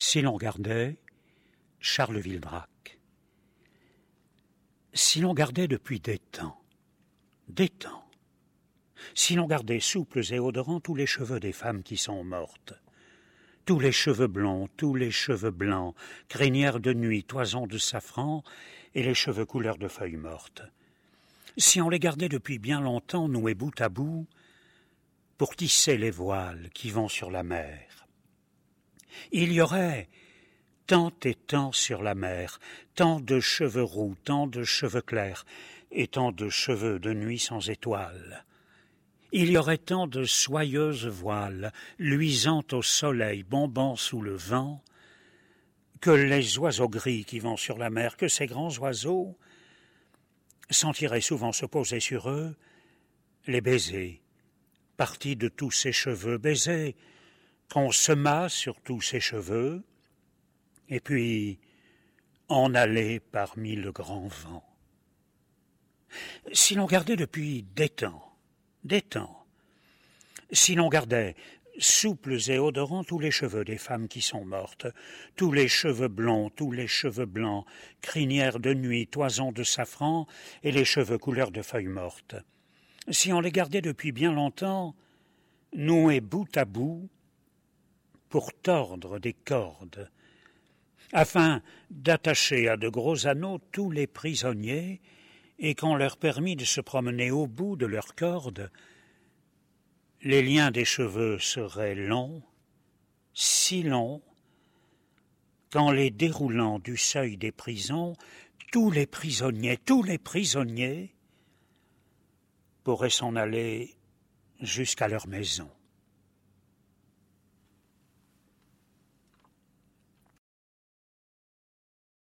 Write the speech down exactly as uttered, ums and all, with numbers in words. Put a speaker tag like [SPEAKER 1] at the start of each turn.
[SPEAKER 1] Si l'on gardait Charleville-Drac. Si l'on gardait depuis des temps, des temps, si l'on gardait souples et odorants tous les cheveux des femmes qui sont mortes, tous les cheveux blonds, tous les cheveux blancs, crinières de nuit, toisons de safran et les cheveux couleur de feuilles mortes, si on les gardait depuis bien longtemps noués bout à bout pour tisser les voiles qui vont sur la mer, il y aurait tant et tant sur la mer, tant de cheveux roux, tant de cheveux clairs, et tant de cheveux de nuit sans étoiles. Il y aurait tant de soyeuses voiles, luisantes au soleil, bombant sous le vent, que les oiseaux gris qui vont sur la mer, que ces grands oiseaux sentiraient souvent se poser sur eux les baisers, partis de tous ces cheveux, baisers qu'on sema sur tous ces cheveux, et puis en allait parmi le grand vent. Si l'on gardait depuis des temps, des temps, si l'on gardait souples et odorants tous les cheveux des femmes qui sont mortes, tous les cheveux blonds, tous les cheveux blancs, crinières de nuit, toisons de safran et les cheveux couleur de feuilles mortes, si on les gardait depuis bien longtemps, noués bout à bout, pour tordre des cordes, afin d'attacher à de gros anneaux tous les prisonniers, et qu'on leur permit de se promener au bout de leurs cordes, les liens des cheveux seraient longs, si longs, qu'en les déroulant du seuil des prisons, tous les prisonniers, tous les prisonniers pourraient s'en aller jusqu'à leur maison.